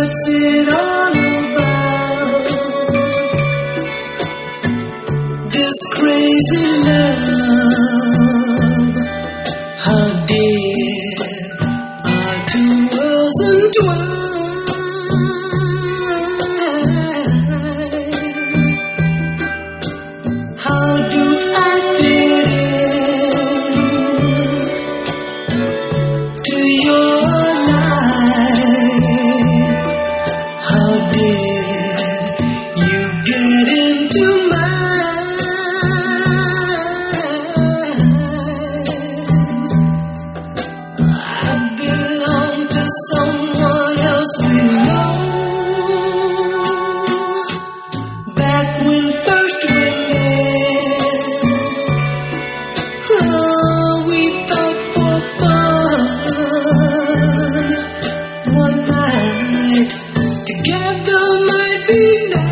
What's it all about? This crazy love. How dear are two worlds entwined? How do I fit in to your life? How did you get into mine? I belong to someone else we know. Back when first we met, oh, we thought for fun one night together might be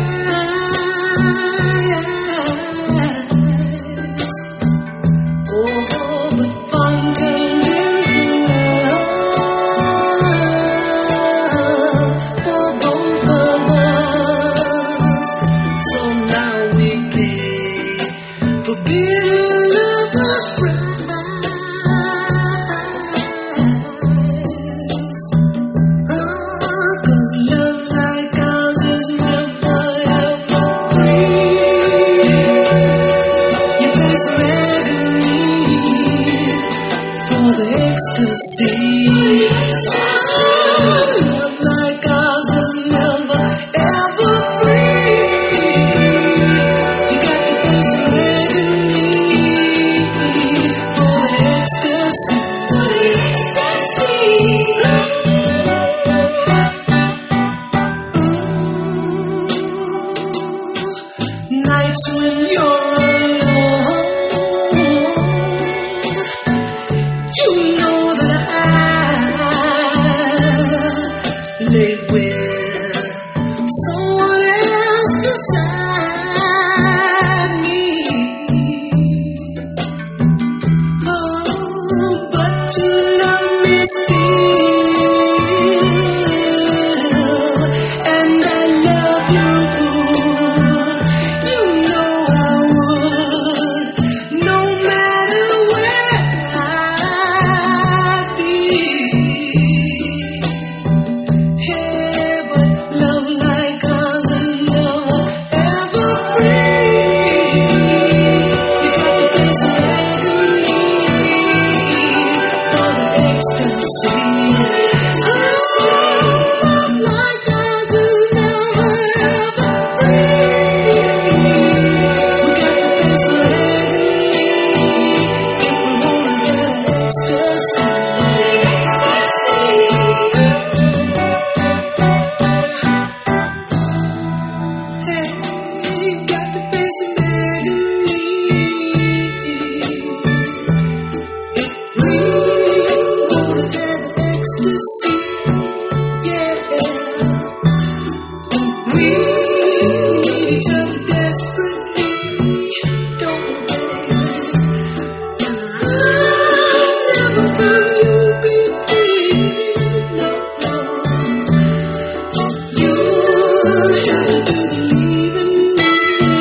nice. Oh, but fun turned into love for both of us. So now we pay forbidden lover's price. 'Cause love like ours is never ever free. You pay some agony for the ecstasy. Love like ours is never ever free. You got to pay some agony for the ecstasy. Nights when you're alone, you know that I lay with someone else beside me. Oh, but you love me still, and I love you. You know I would, no matter where I'd be. Hey, but love like ours is never ever free. You got to pay some agony for the ecstasy. Love like ours is never ever free. We got to pay some agony if we wanna get ecstasy. Hey, you got to pay some agony if we wanna get ecstasy. Yeah, we need each other desperately, don't we, baby? I'll never from you be free, no, no. You'll have to do the leaving me,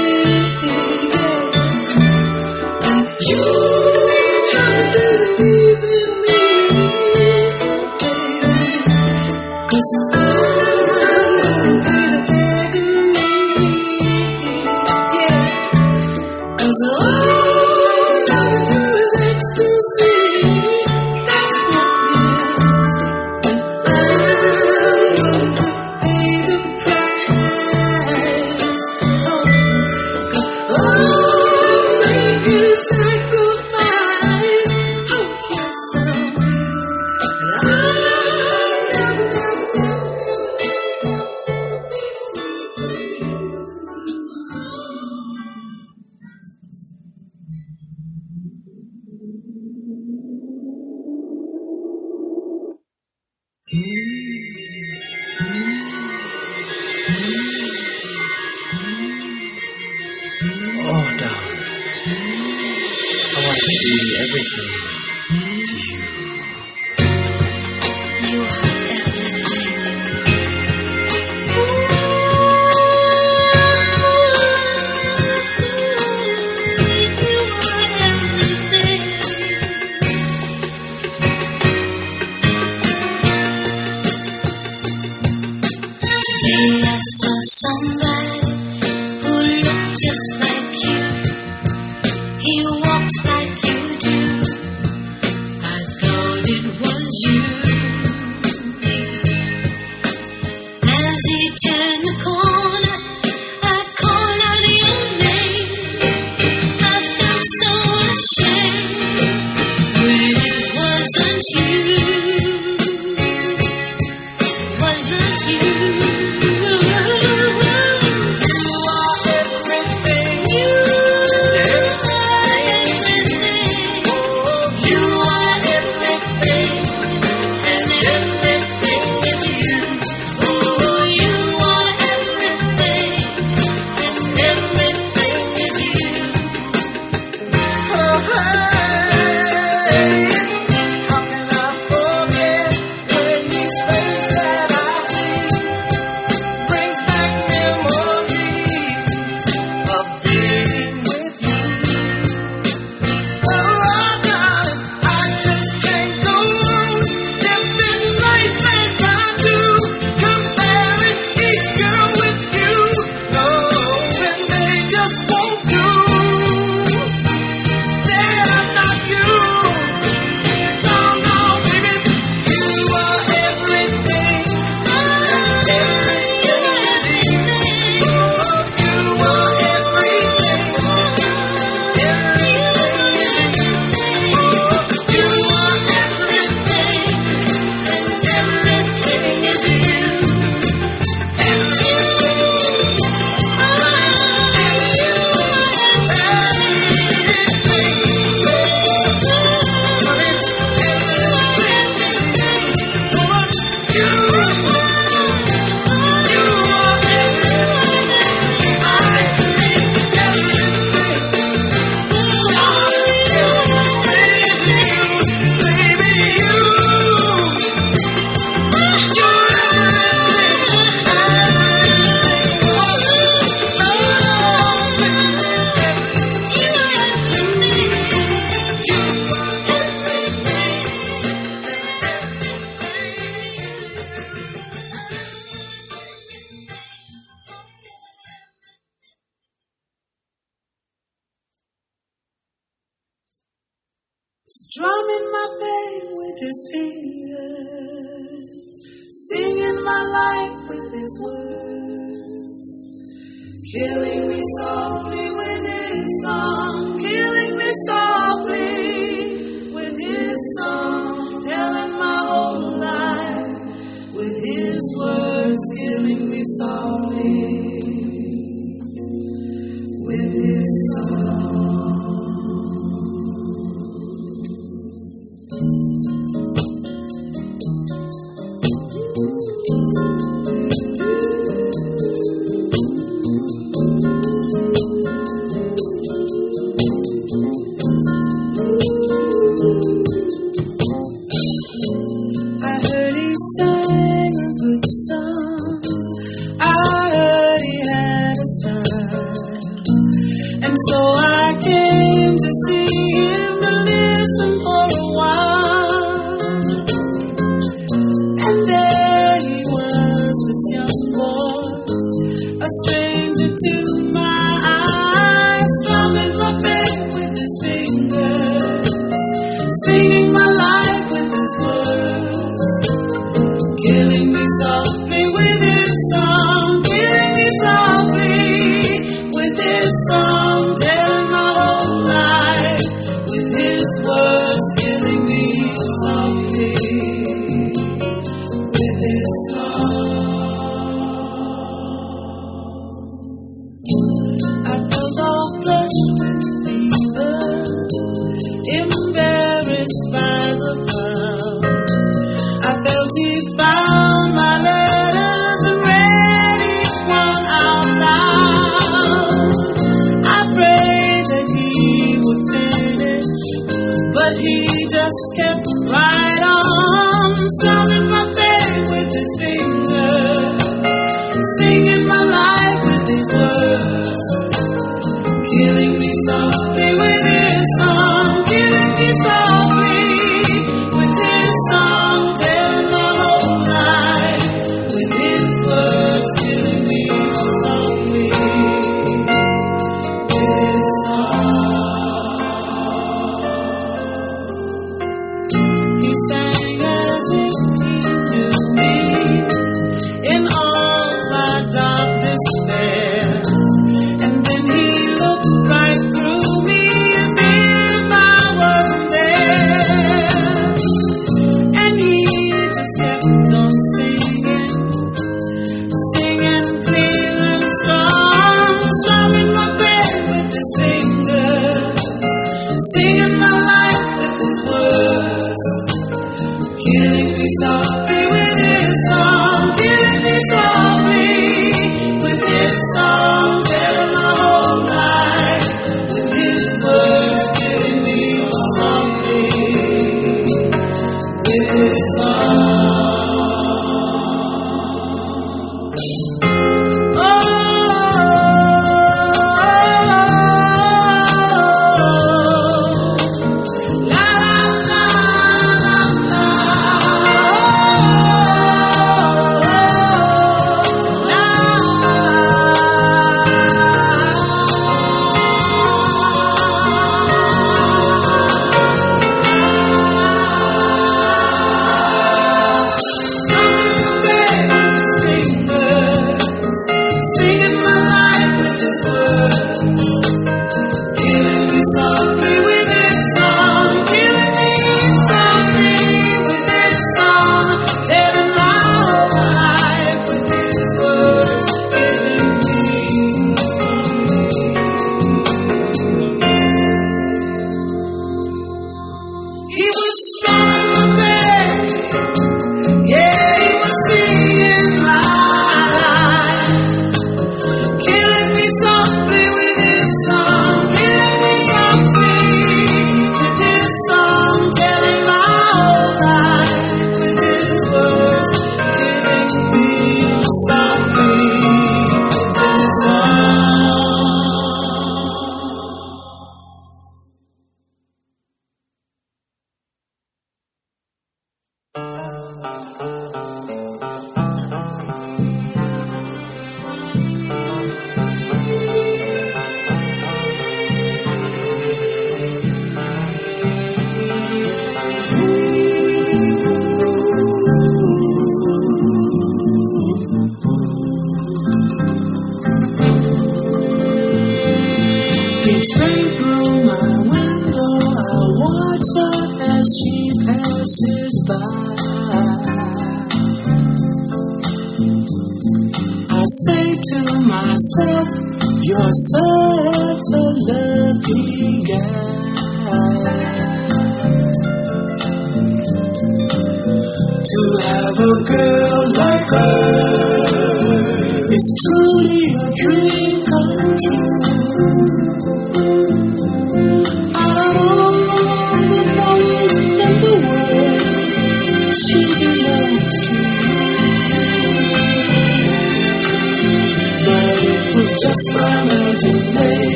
yeah. And you'll have to do the leaving me, baby. 'Cause I'm gonna pay the agony, yeah. 'Cause all I can do is ecstasy. That's what it is. And I'm gonna pay the price. Oh, 'cause I'm making a sacrifice. Oh, yes, I will. And I'll never, never, never, never, never be free. Oh, darling, I want to be everything to you. You are everything. saw somebody who looked just like you. He walked like you do. I thought it was you. As he turned the corner, I called out your name. I felt so ashamed when it wasn't you. Wasn't you? Strumming my pain with his fingers, singing my life with his words, killing me softly with his song, killing me softly with his song, telling my whole life with his words, killing me softly with his song. So I came to see him to listen for a while. softly with his song, killing me softly with his song, telling my whole life with his words, killing me softly with his song.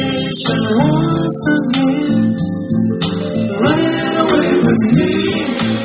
Once again, running away with me.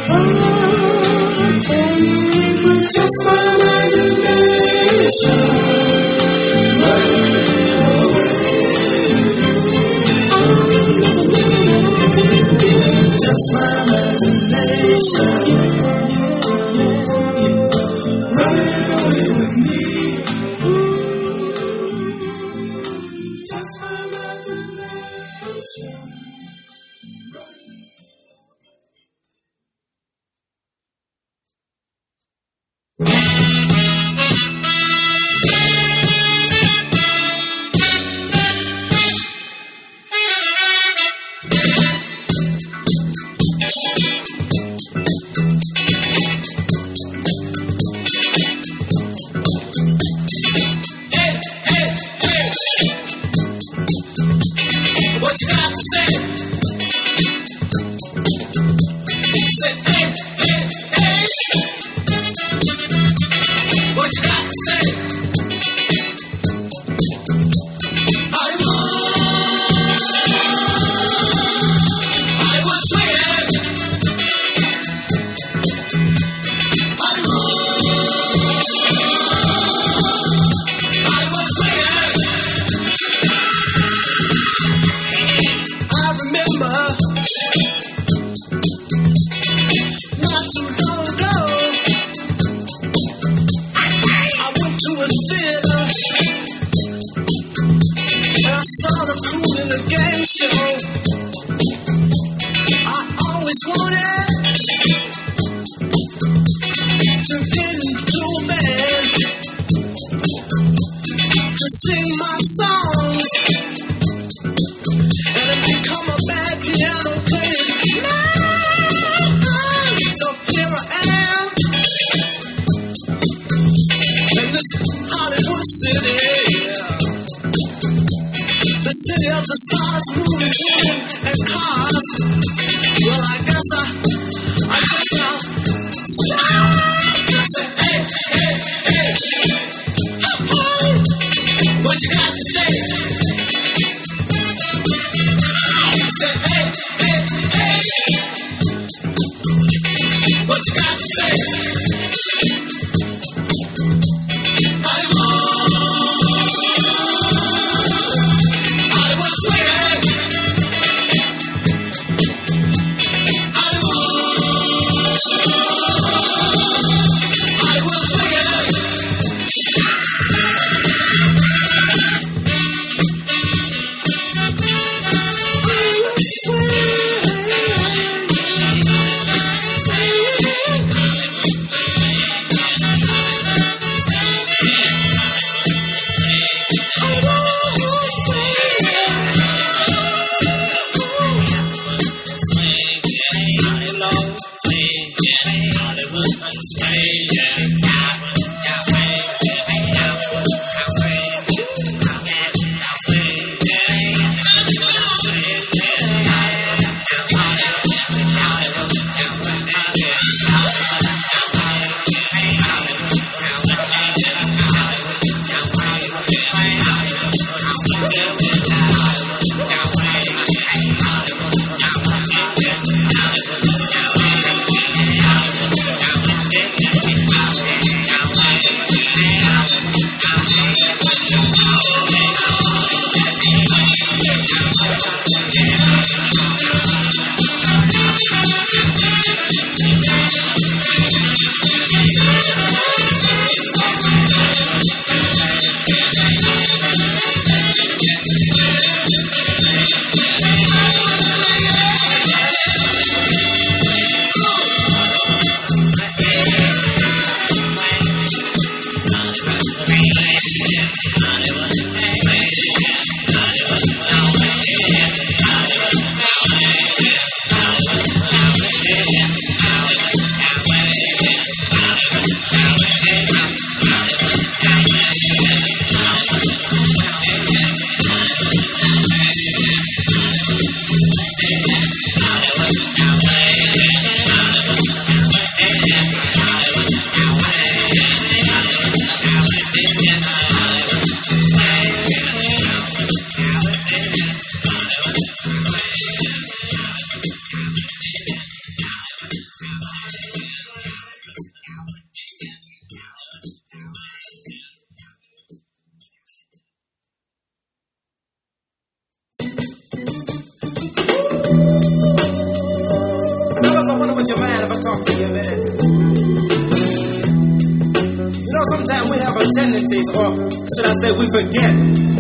tendencies, or should I say we forget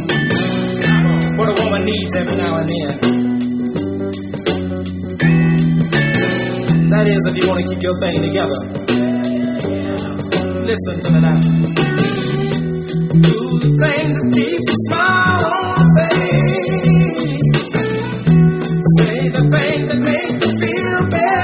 what a woman needs every now and then. That is, if you want to keep your thing together. Listen to me now. Do the things that keeps a smile on my face. Say the things that make me feel better.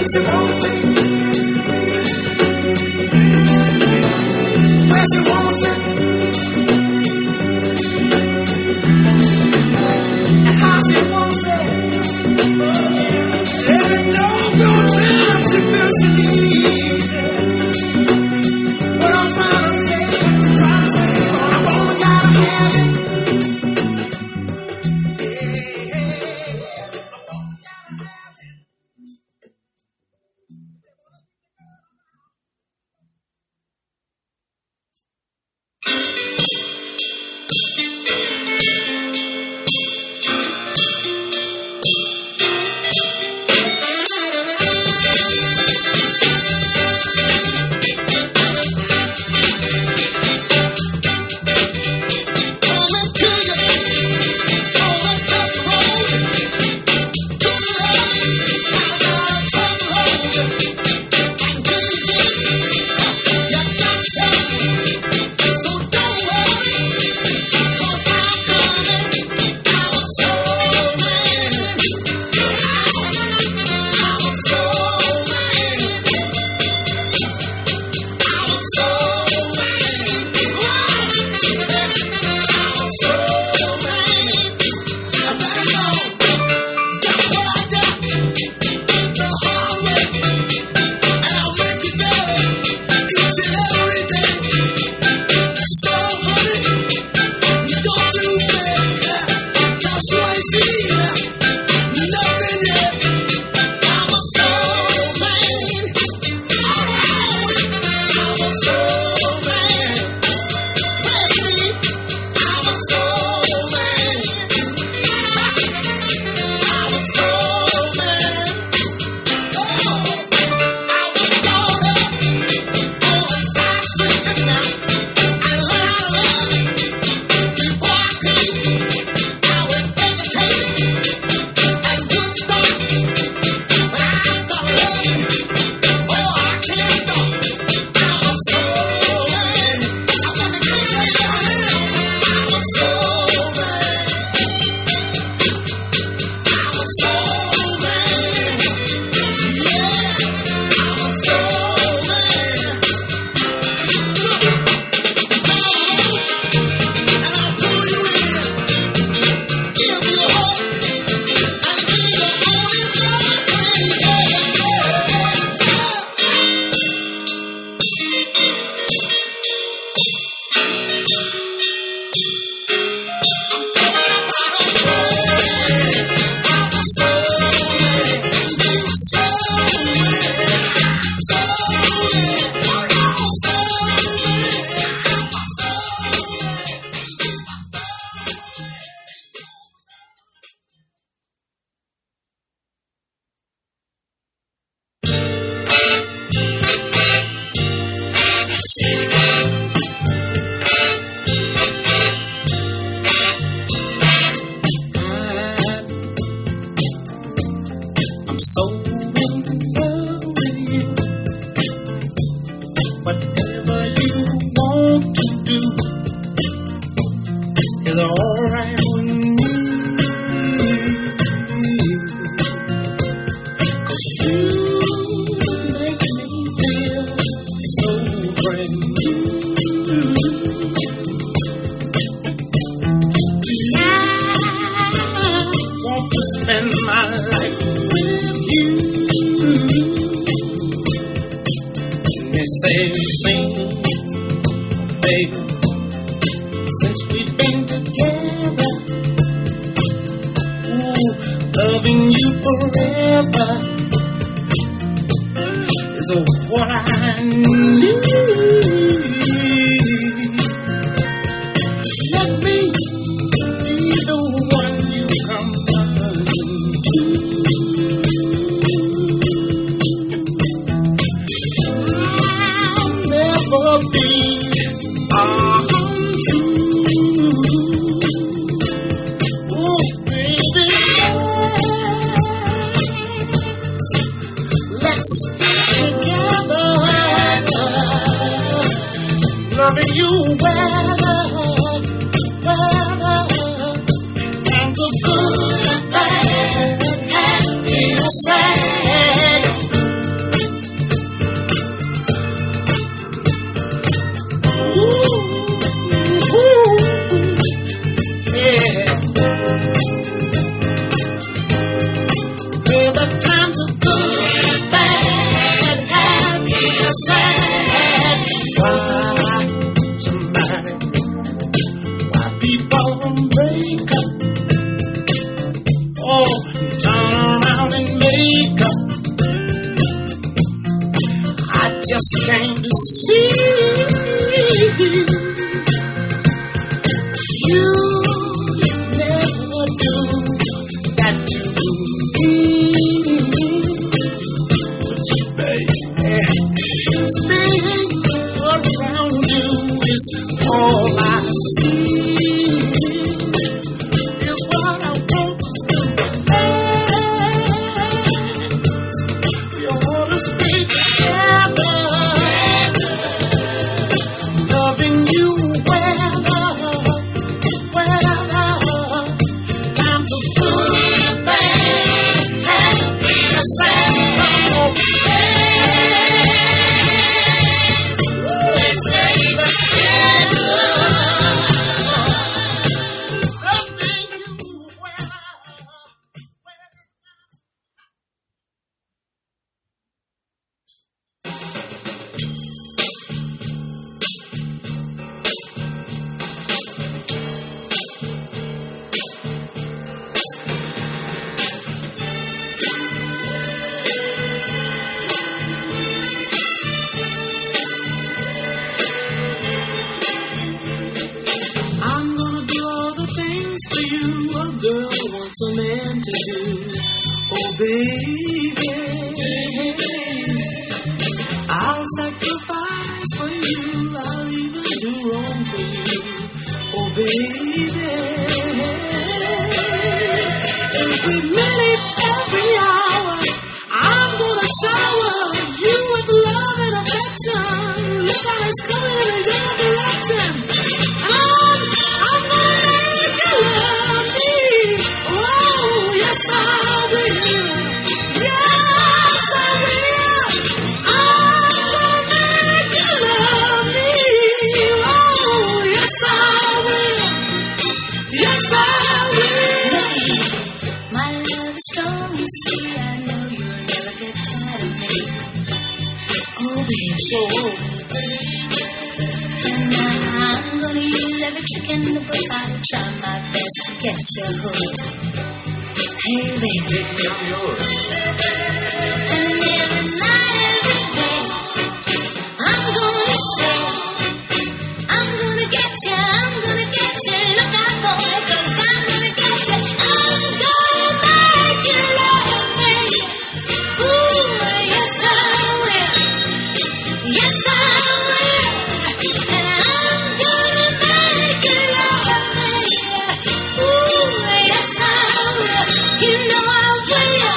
she wants it. Where she wants it. And how she wants it. Every doggone time she feels she needs it. What I'm trying to say, what you trying to say, I'm only gotta have it. Let's stay together. just for you, a girl wants a man to do. Oh, baby, I'll sacrifice for you. I'll even do wrong for you. Oh, baby, every minute, every hour, I'm gonna shower you with love and affection. Look out, it's coming in your direction. I'm gonna make you love me. Oh, yes I will. Yes I will. I'm gonna make you love me. Oh, yes I will. Yes I will. My love is strong, you see. I know you'll never get tired of me. Oh, baby. So, And I'm gonna use every trick in the book. I'll try my best to get you hooked. Hey, baby. I'm yours. And every night, every day, I'm gonna say, I'm gonna get you, I'm gonna get you. Look out, boy, 'cause I'm gonna get you. I'm gonna make you love me. Ooh, yes I will. Yes I will. And I'm gonna make you love me. Ooh, yes I will. You know I will.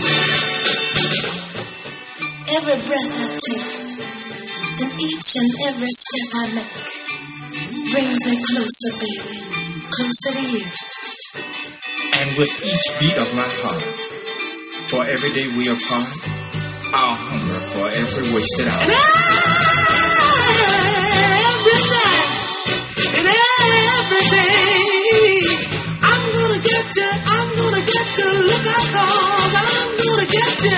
Every breath I take and each and every step I make brings me closer, baby, closer to you. And with each beat of my heart, for every day we apart, I'll hunger for every wasted hour. every night and every day, I'm gonna get you. I'm gonna get you. Look out, 'cause I'm gonna get you.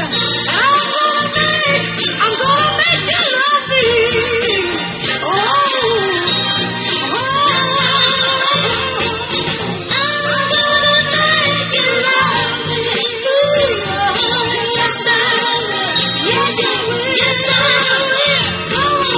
I'm gonna make you love me. Oh, oh, I'm gonna make you love me. Ooh, yes I will. Yes I will. Yes I will. Come on.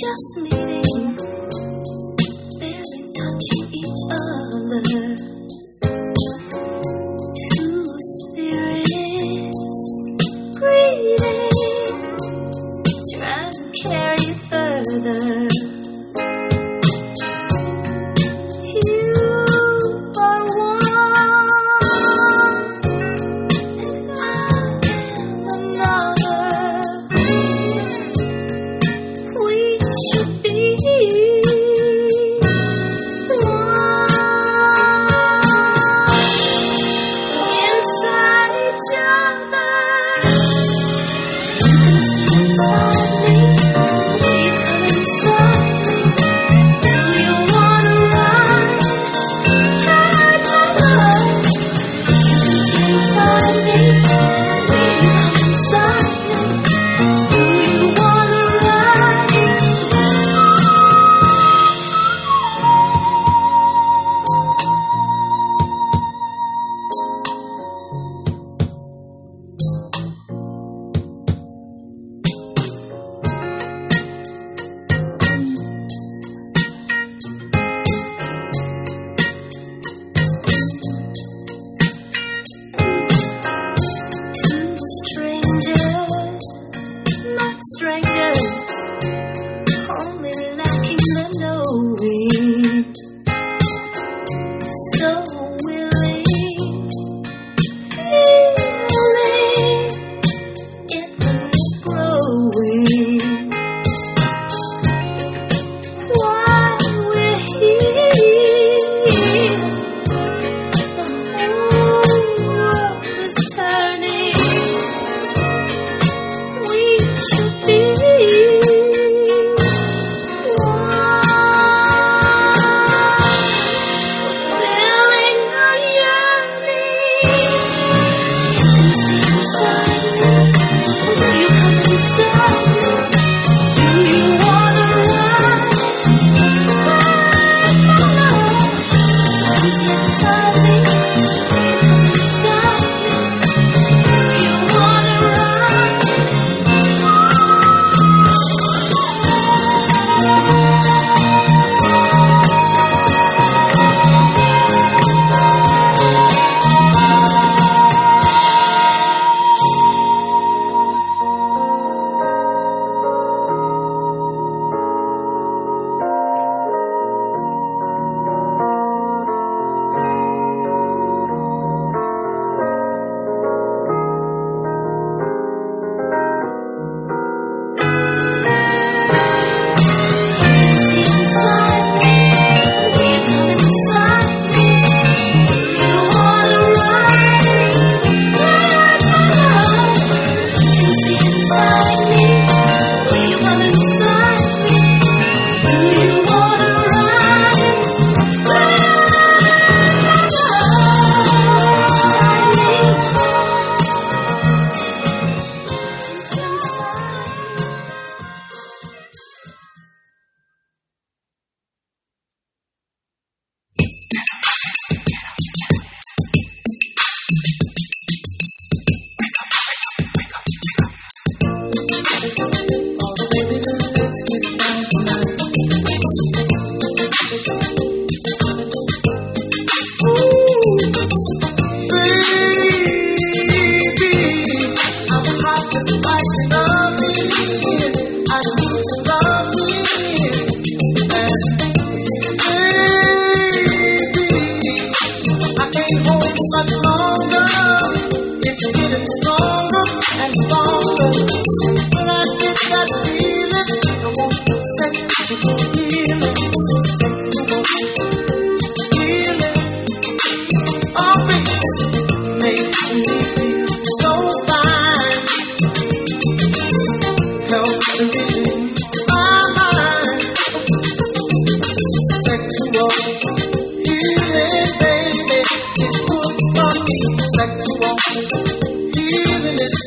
just meeting, barely touching each other. Two spirits greeting, trying to carry it further.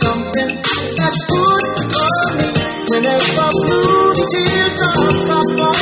Blue teardrops are falling.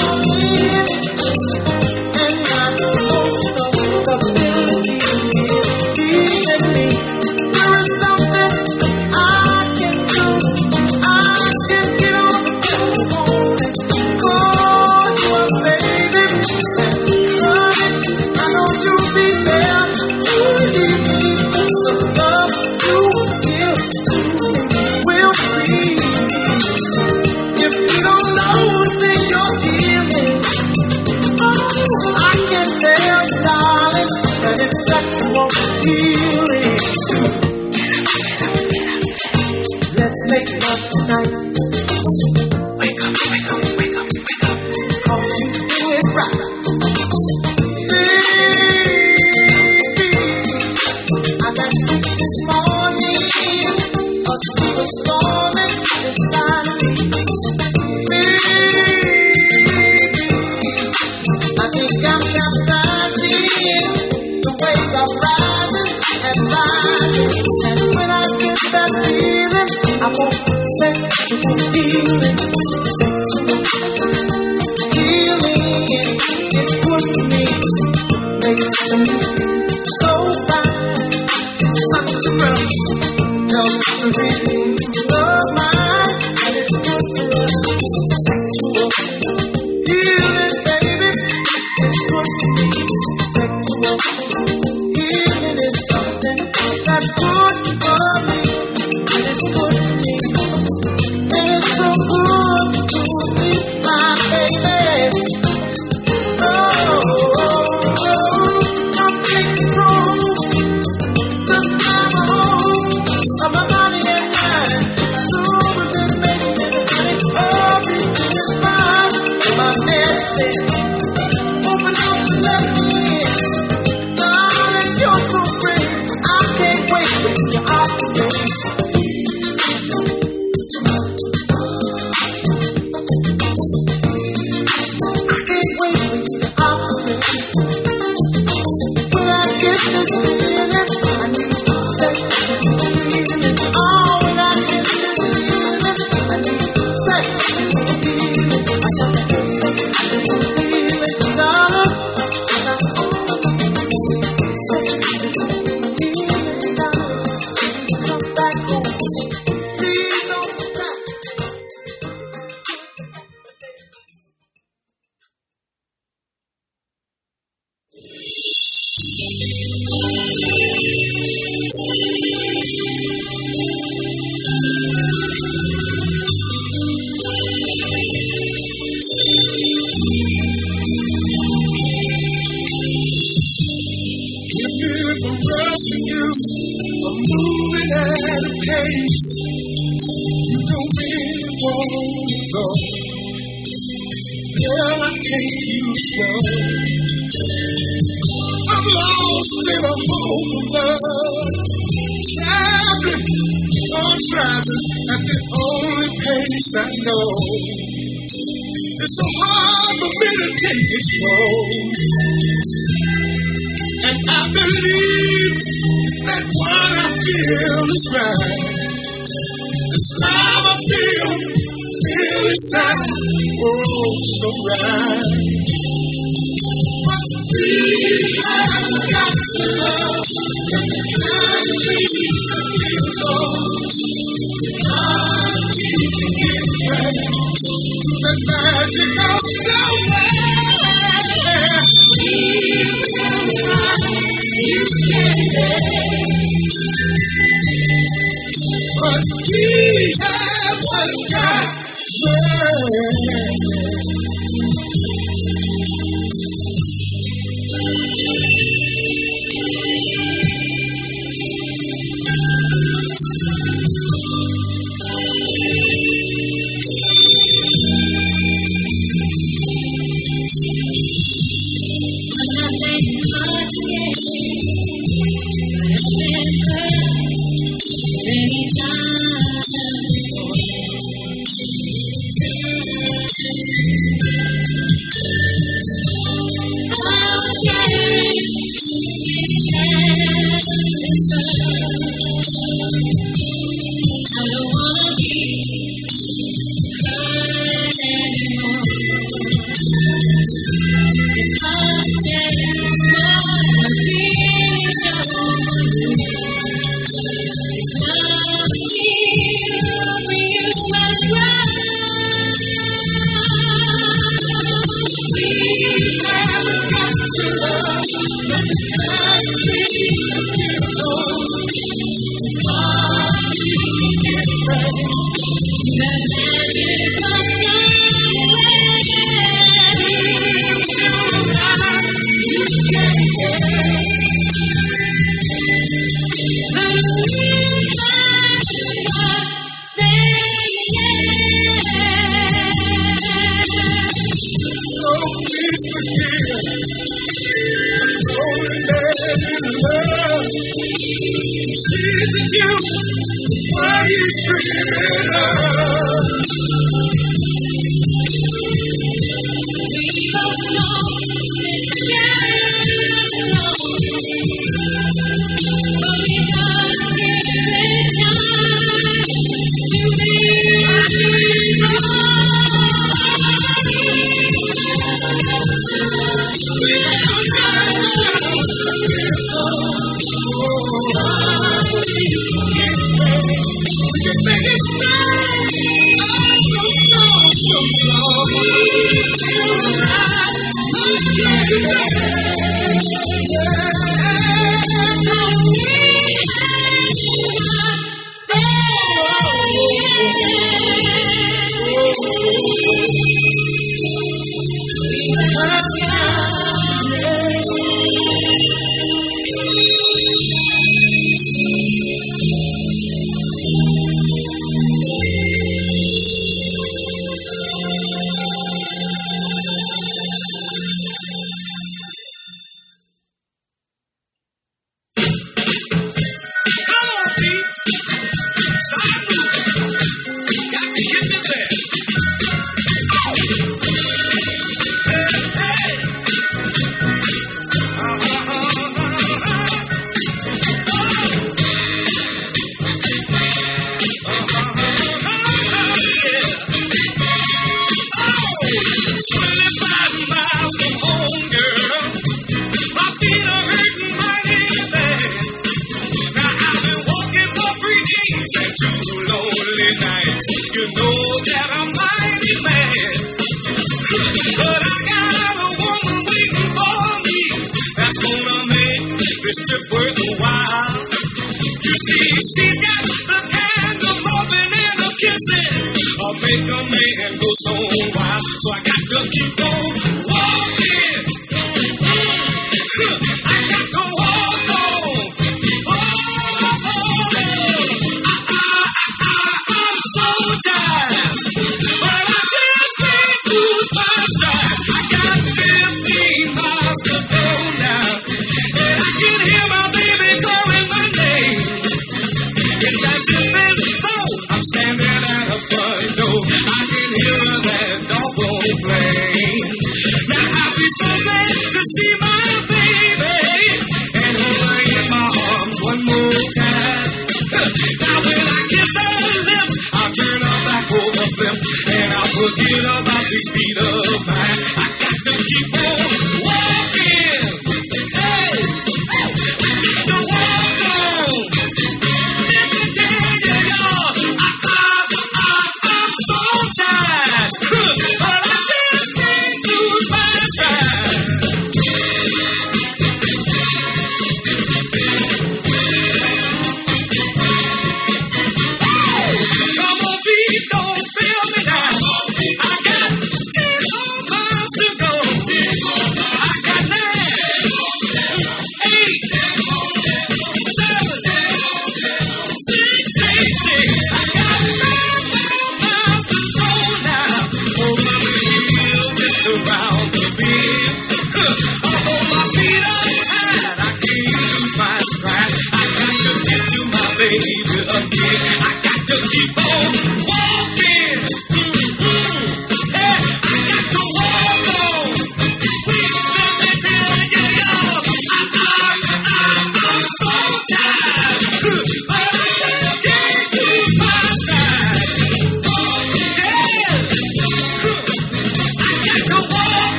at a pace you don't really want to go. Girl, I can't keep slow. I'm lost in a hole of love. Traveling at the only pace I know. It's so hard for me to take it slow. And I believe that what I feel is right. This love I feel inside, oh, so right. But we have got to love the kind of peace that feels low. God, we can get back to the magic of somewhere.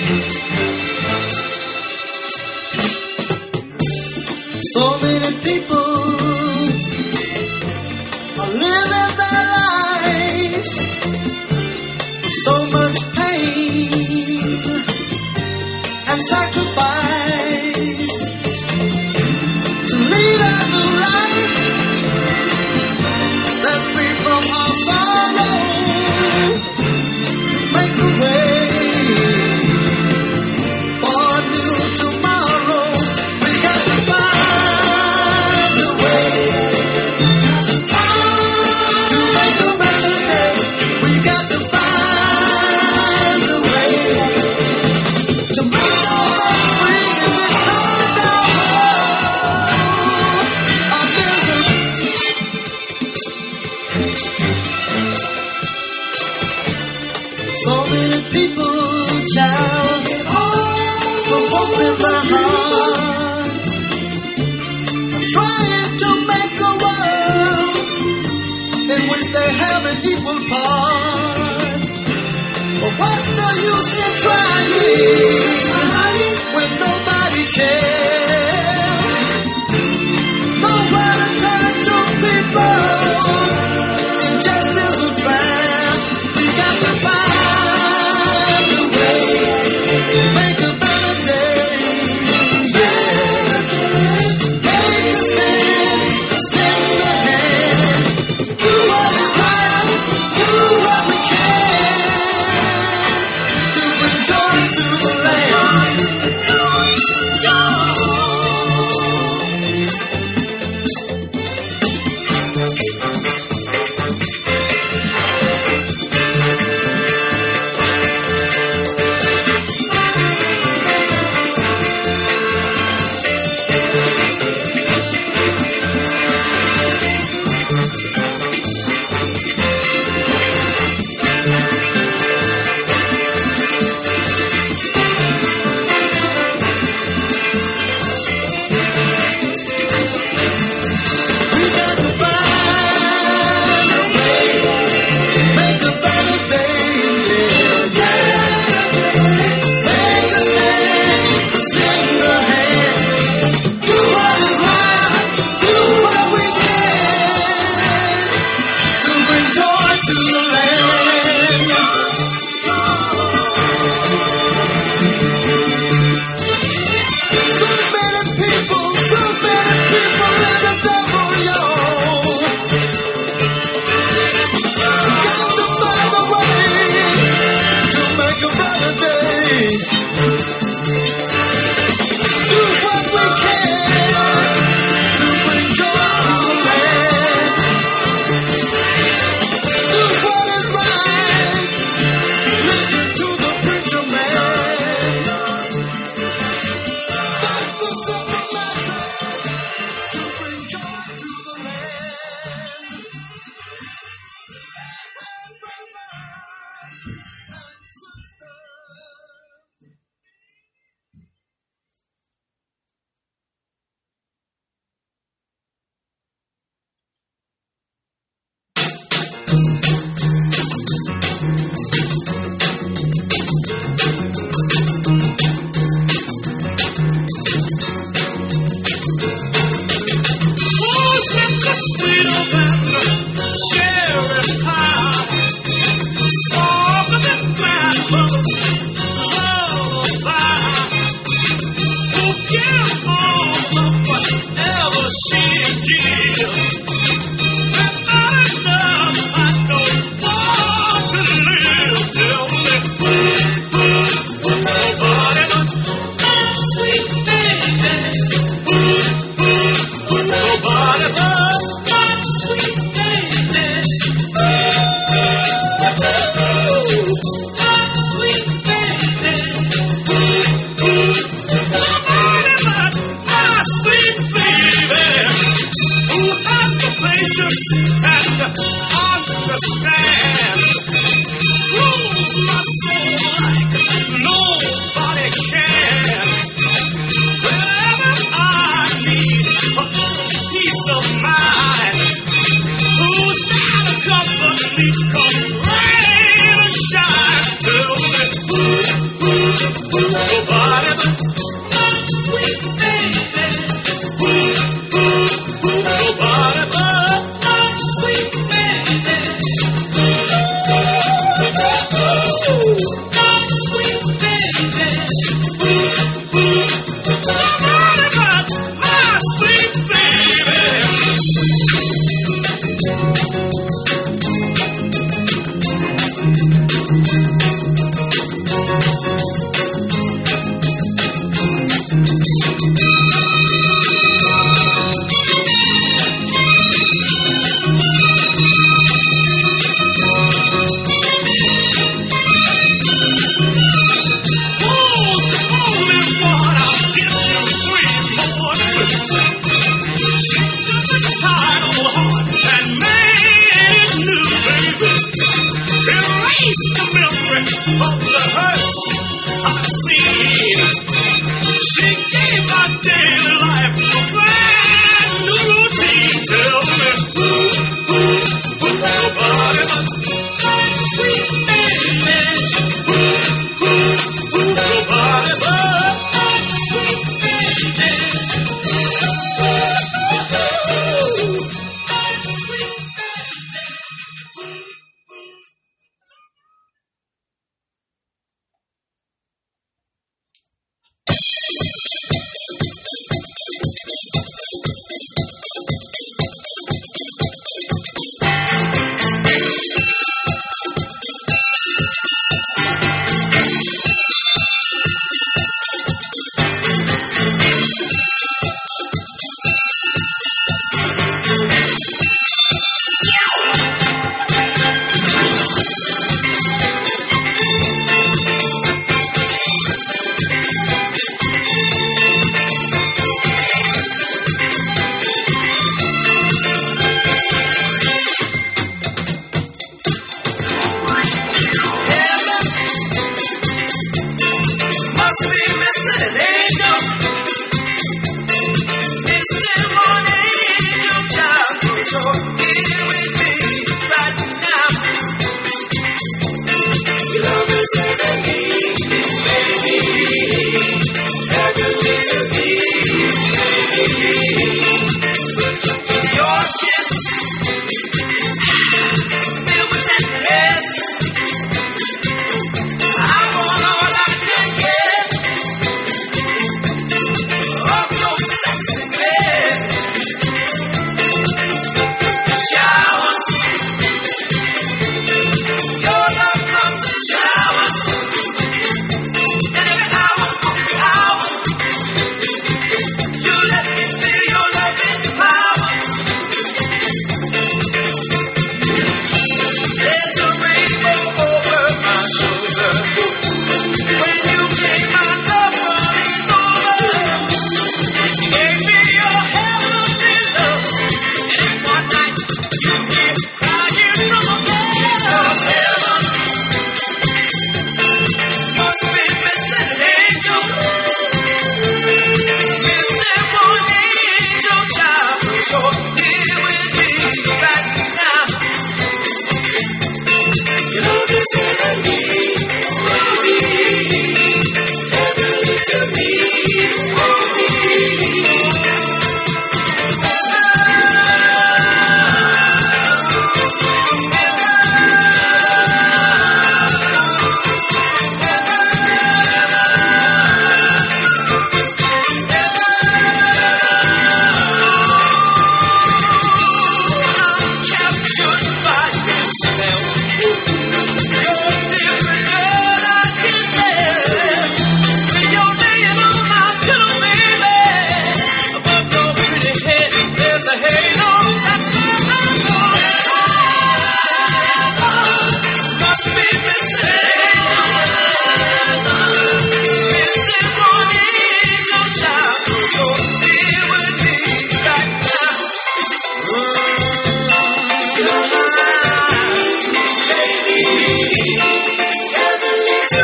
So many people are living their lives with so much pain and sacrifice to lead a new life that's free from all sorrow, to make a way for a new tomorrow. We got to find a way to make a better day. We got to find a way to make all us free and get turned down our misery. So many people, child, with hope in their hearts, are trying to make a world in which they have an equal part. But what's the use in trying when nobody cares? Nowhere to turn to people. It just isn't fair. We got to find a way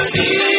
here.